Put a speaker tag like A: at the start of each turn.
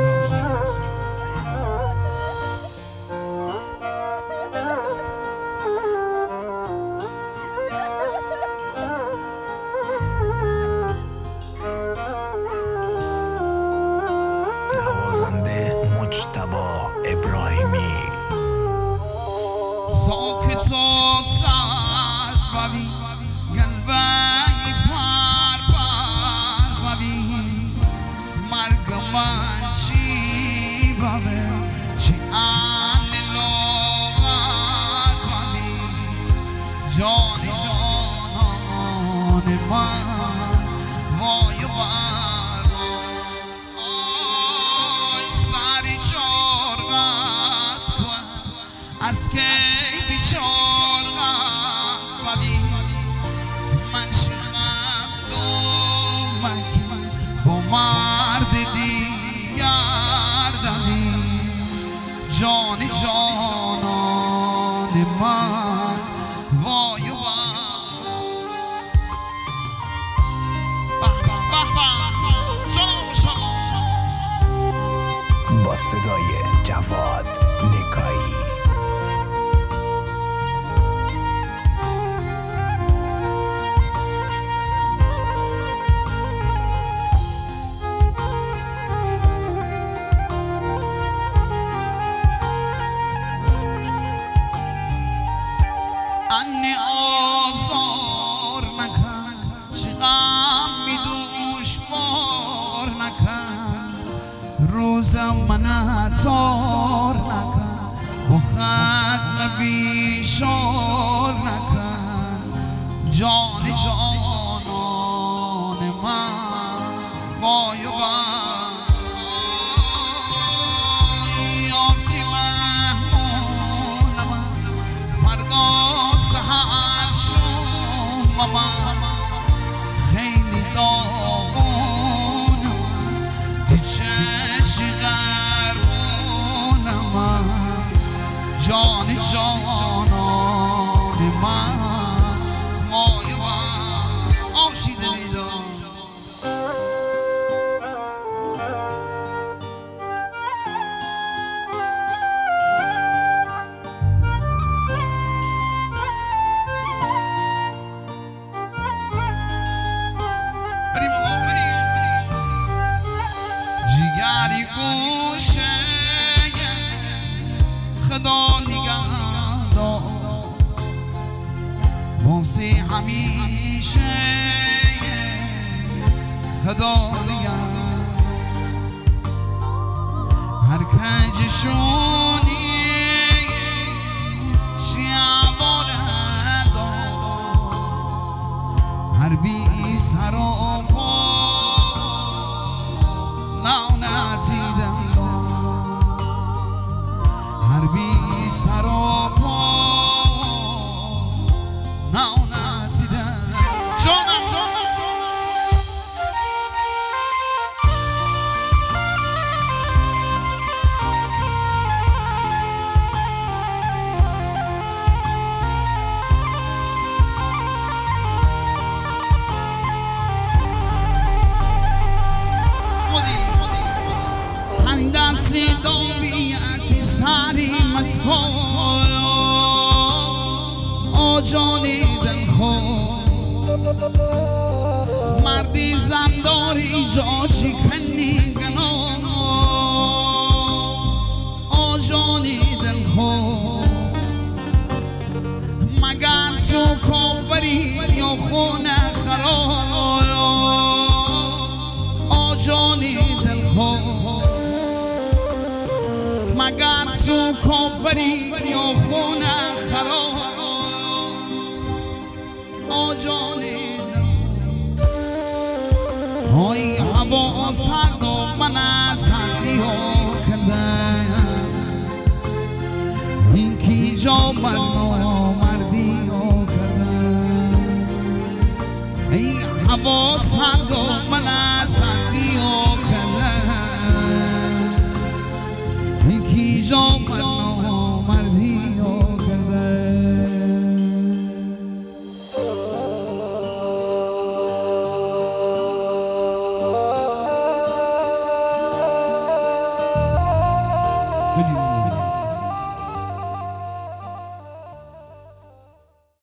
A: نوازنده مجتبی ابراهیمی
B: ساکتات سر ببی قلبی پر ببی مرگ من چی ببه چی ان لاغر ببی جان جانان من وای بر آی سری چارقت کن از که بیچارقت ببی من شدم دومکی با مرد دیگر دمی جان جانان من وای وای
A: با صدای جواد نکایی
B: انی آزار نکن چه غم می دوشمار نکن روزم من اتار نکن با ختم بیشار نکن جان جانان من وای وای آبتی مهمون من فردا سحر شوم من خیلی داغون من تو چشم غربون من جان جانان من وای وای آشیده نیدم جیگری گوشه خدا نگه دار بانسی همیشه خدا نگه هر کنجشونی شیعباره دار هر بی سر و پا نتیدم هر بی سر و پا نتیدم جانم دستی دومیتی سری متکن آجانی دل خود مردی زنداری جاشی کنی گناه آجانی دل خود مگر تو کبری یا خونه خراب آجانی دل خود مگر تو کبری یا خونه خراب آجانی های هوا سرد و من سردی ها کردم این کی جا من نامردی ها کردم ای هوا سرد و من سردی ها کردم این کی جا من نامردی ها کردم بریم